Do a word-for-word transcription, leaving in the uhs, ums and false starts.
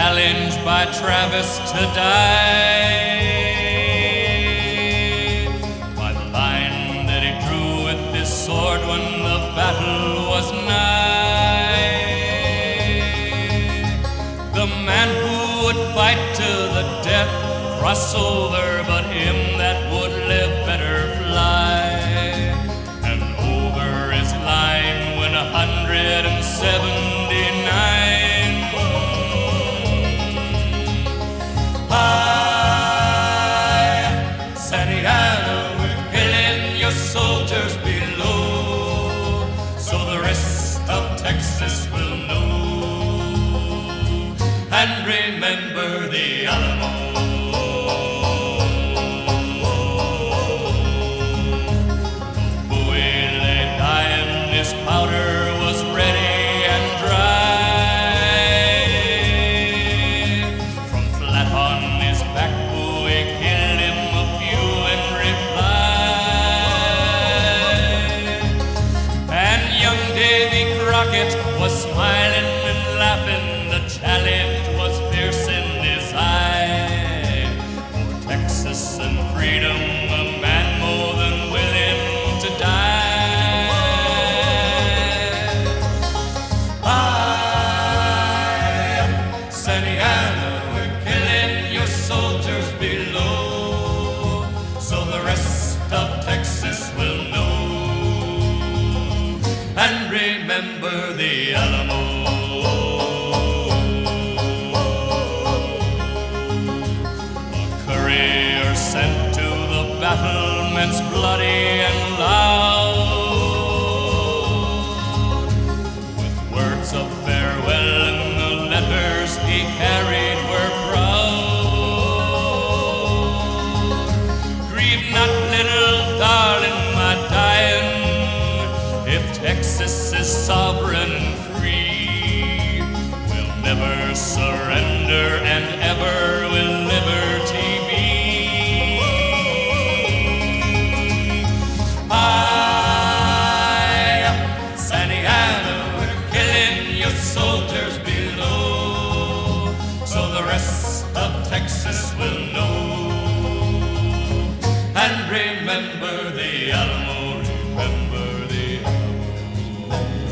challenged by Travis to die. By the line that he drew with his sword when the battle was nigh. The man who would fight to the death, cross over, but him that would live better fly. And over his line went a hundred and seventy-nine. Hi, Santa Anna, we're killing your soldiers below, so the rest of Texas will know and remember the Alamo. Powder was ready and dry. From flat on his back, Bowie killed him a few in reply. And young Davy Crockett was smiling and laughing. The challenge was fierce in his eye. For Texas and freedom, a man more than willing to die. Santa Anna, we're killing your soldiers below, so the rest of Texas will know and remember the Alamo. A courier sent to the battlements bloody and loud, with words of farewell and the letters he carried were proud. Grieve not, little darling, my dying, if Texas is sovereign and free. We'll never surrender and ever will liberty be. Hi, Santa Anna, we're killing your soldiers below, so the rest of Texas will know and remember the Alamo, remember the Alamo.